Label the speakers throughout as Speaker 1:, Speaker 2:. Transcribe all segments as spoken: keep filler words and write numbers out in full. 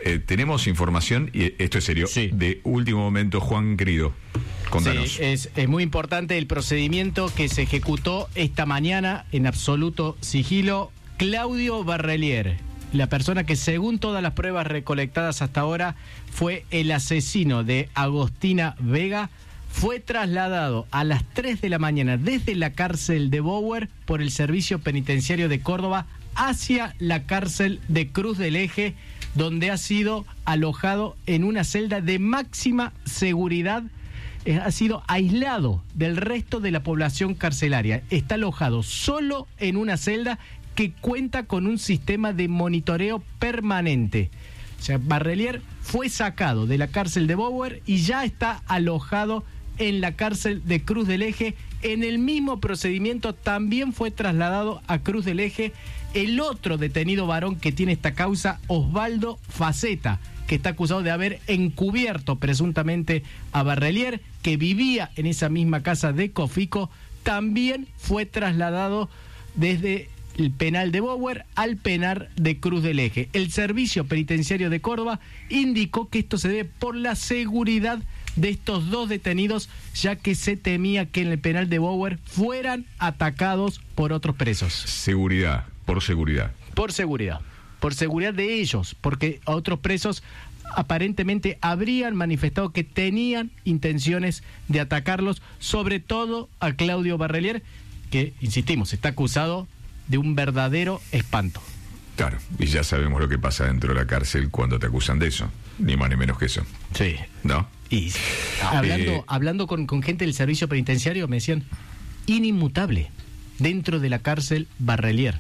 Speaker 1: Eh, tenemos información, y esto es serio,
Speaker 2: sí.
Speaker 1: de último momento, Juan querido. Contanos.
Speaker 2: Sí, es, es muy importante el procedimiento que se ejecutó esta mañana en absoluto sigilo. Claudio Barrelier, la persona que según todas las pruebas recolectadas hasta ahora fue el asesino de Agostina Vega, fue trasladado a las tres de la mañana desde la cárcel de Bower por el Servicio Penitenciario de Córdoba hacia la cárcel de Cruz del Eje, donde ha sido alojado en una celda de máxima seguridad. Eh, ha sido aislado del resto de la población carcelaria. Está alojado solo en una celda que cuenta con un sistema de monitoreo permanente. O sea, Barrelier fue sacado de la cárcel de Bower y ya está alojado en la cárcel de Cruz del Eje. En el mismo procedimiento también fue trasladado a Cruz del Eje el otro detenido varón que tiene esta causa, Osvaldo Faceta, que está acusado de haber encubierto presuntamente a Barrelier, que vivía en esa misma casa de Cofico. También fue trasladado desde el penal de Bower al penal de Cruz del Eje. El Servicio Penitenciario de Córdoba indicó que esto se debe por la seguridad de estos dos detenidos, ya que se temía que en el penal de Bower fueran atacados por otros presos.
Speaker 1: Seguridad, por seguridad.
Speaker 2: Por seguridad, por seguridad de ellos, porque a otros presos aparentemente habrían manifestado que tenían intenciones de atacarlos, sobre todo a Claudio Barrelier, que, insistimos, está acusado de un verdadero espanto.
Speaker 1: Claro, y ya sabemos lo que pasa dentro de la cárcel cuando te acusan de eso, ni más ni menos que eso.
Speaker 2: Sí.
Speaker 1: ¿No?
Speaker 2: Y hablando,
Speaker 1: eh,
Speaker 2: hablando con, con gente del servicio penitenciario, me decían, inimmutable dentro de la cárcel Barrelier.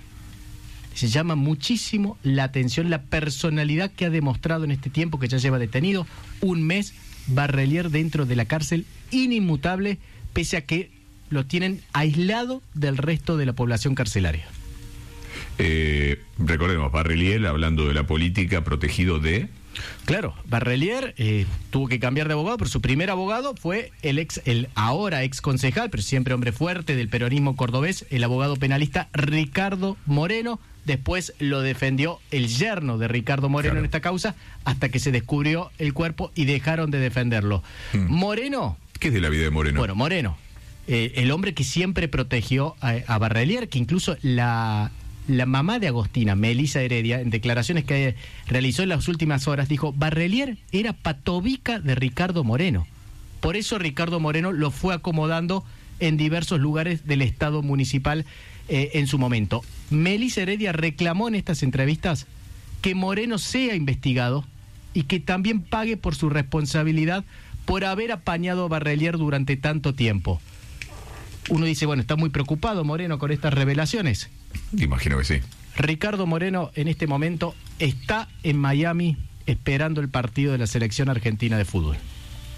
Speaker 2: Se llama muchísimo la atención la personalidad que ha demostrado en este tiempo que ya lleva detenido, un mes, Barrelier dentro de la cárcel, inimmutable, pese a que lo tienen aislado del resto de la población carcelaria.
Speaker 1: Eh, recordemos, Barrelier, hablando de la política, protegido de...
Speaker 2: Claro, Barrelier eh, tuvo que cambiar de abogado, pero su primer abogado fue el ex, el ahora ex concejal, pero siempre hombre fuerte del peronismo cordobés, el abogado penalista Ricardo Moreno. Después lo defendió el yerno de Ricardo Moreno, claro, en esta causa, hasta que se descubrió el cuerpo y dejaron de defenderlo. Hmm. Moreno...
Speaker 1: ¿Qué es de la vida de Moreno?
Speaker 2: Bueno, Moreno, eh, el hombre que siempre protegió a, a Barrelier, que incluso la... La mamá de Agostina, Melisa Heredia, en declaraciones que realizó en las últimas horas, dijo: Barrelier era patobica de Ricardo Moreno. Por eso Ricardo Moreno lo fue acomodando en diversos lugares del Estado municipal eh, en su momento. Melisa Heredia reclamó en estas entrevistas que Moreno sea investigado y que también pague por su responsabilidad por haber apañado a Barrelier durante tanto tiempo. Uno dice, bueno, está muy preocupado Moreno con estas revelaciones.
Speaker 1: Imagino que sí.
Speaker 2: Ricardo Moreno en este momento está en Miami esperando el partido de la selección argentina de fútbol.